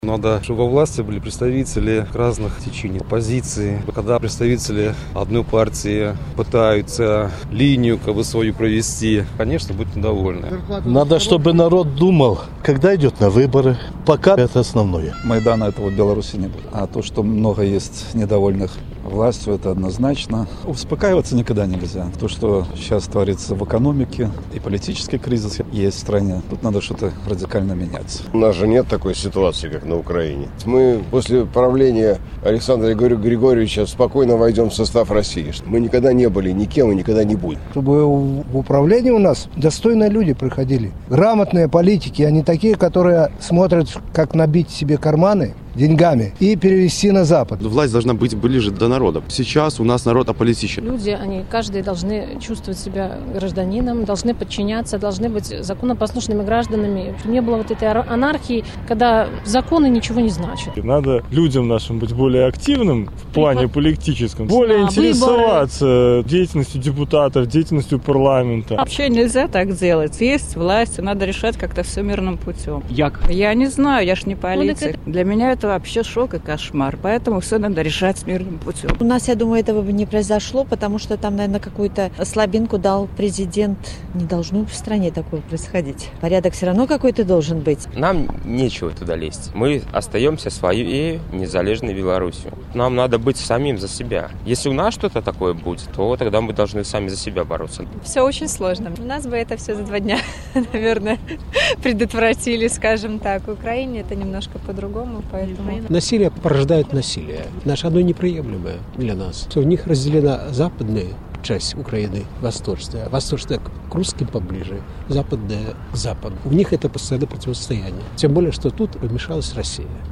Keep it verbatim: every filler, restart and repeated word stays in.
Надо, чтобы во власти были представители разных течений, позиций. Когда представители одной партии пытаются линию как бы свою провести, конечно, будут недовольны. Надо, чтобы народ думал, когда идет на выборы. Пока это основное. Майдана этого в Беларуси не будет. А то, что много есть недовольных властью, это однозначно. Успокаиваться никогда нельзя. То, что сейчас творится в экономике и политический кризис есть в стране, тут надо что-то радикально меняться. У нас же нет такой ситуации, как на Украине. Мы после правления Александра Григорьевича спокойно войдем в состав России. Мы никогда не были никем и никогда не будем. Чтобы в управлении у нас достойные люди приходили. Грамотные политики, а не такие, которые смотрят, как набить себе карманы деньгами и перевести на Запад. Власть должна быть ближе до народа. Сейчас у нас народ аполитичен. Люди, они каждый должны чувствовать себя гражданином, должны подчиняться, должны быть законопослушными гражданами. Чтобы не было вот этой анархии, когда законы ничего не значат. Надо людям нашим быть более активным в плане Приход... политическом, более да, интересоваться выборы. Деятельностью депутатов, деятельностью парламента. Вообще нельзя так делать. Есть власть, надо решать как-то все мирным путем. Як? Я не знаю, я ж не политик. Ну, Для меня это Это вообще шок и кошмар, поэтому все надо решать мирным путем. У нас, я думаю, этого бы не произошло, потому что там, наверное, какую-то слабинку дал президент. Не должно в стране такое происходить. Порядок все равно какой-то должен быть. Нам нечего туда лезть. Мы остаемся своей незалежной Беларусью. Нам надо быть самим за себя. Если у нас что-то такое будет, то тогда мы должны сами за себя бороться. Все очень сложно. У нас бы это все за два дня, наверное, предотвратили, скажем так. В Украине это немножко по-другому, поэтому... Насилие порождает насилие. Наше оно неприемлемое для нас. У них разделена западная часть Украины, восточная. Восточная к русским поближе, западная к западу. У них это постоянное противостояние. Тем более, что тут вмешалась Россия.